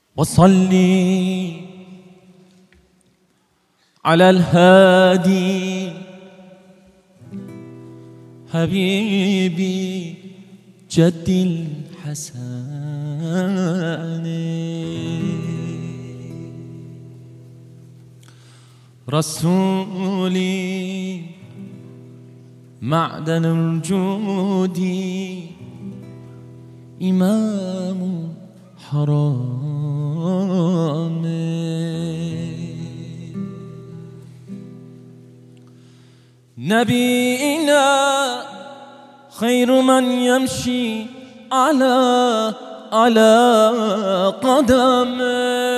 وصلي على الهادي حبيبي جد الحسن، رسولي معدن الجود، إمام حرام، نبينا خير من يمشي على قدمه.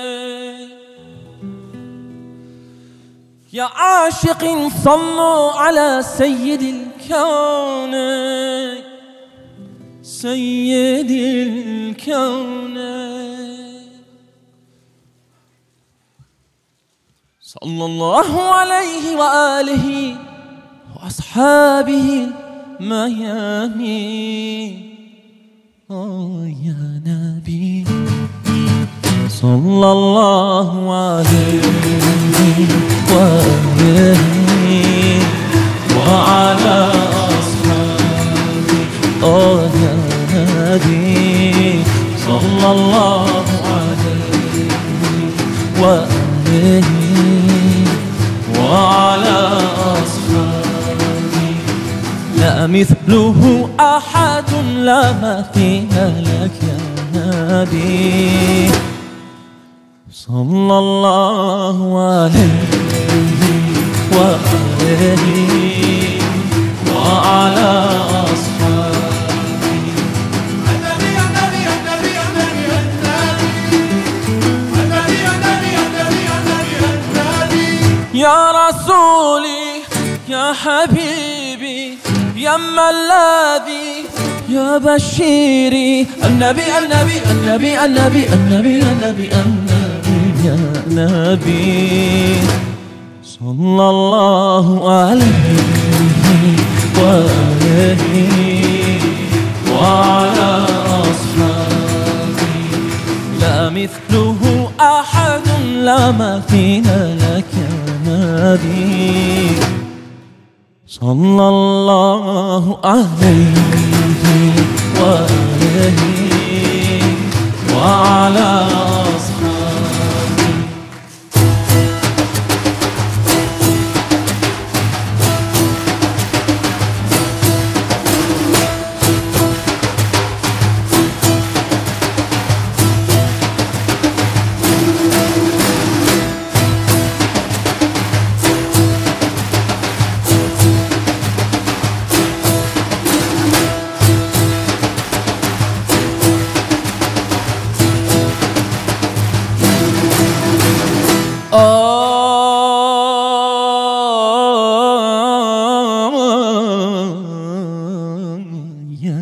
يا عاشق صلوا على سيد الكون، سيد الكون، صلى الله عليه وآله وأصحابه الميامين. يا نبي صلى الله عليه وآله وعلى أصحابه. يا نبي صلى الله عليه وآله وعلى أصحابه. لا مثله أحد لا مثيل لك يا نبي صلى الله عليه وآله وعلى أصحابه. النبي النبي النبي النبي النبي النبي النبي النبي النبي يا رسولي يا حبيبي يا ملاذي يا بشيري. النبي النبي النبي النبي النبي النبي النبي يا نبي صلى الله عليه وآله وعلى أصحابه. لا مثله أحد لا مثيل لك يا نبي صلى الله عليه وآله وعلى أصحابه. يا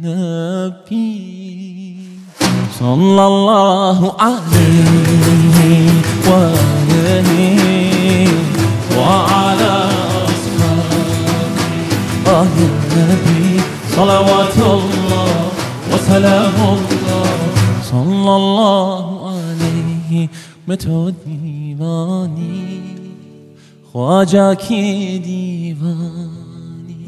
نبي صلى الله عليه وآله وعلى أصحابه. يا نبي صلوات الله وسلام الله صلى الله عليه. میں تو دیوانی خواجہ کی دیوانی،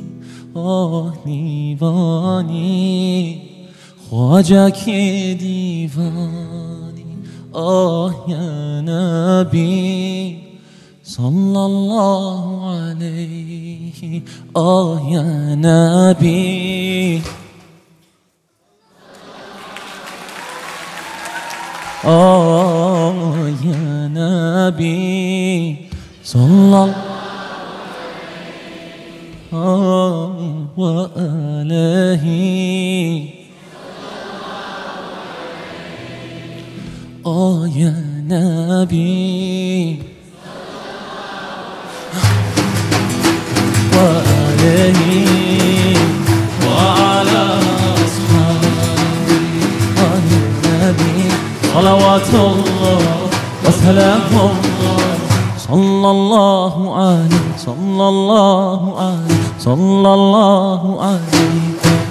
دیوانی خواجہ کی دیوانی. یا نبی صلی اللہ علیہ. یا نبی يا نبي صلى الله وآله يا نبي وآله وعلى أصحابه. يا نبي صلوات الله وسلام الله صلى الله عليه صلى الله عليه صلى الله عليه.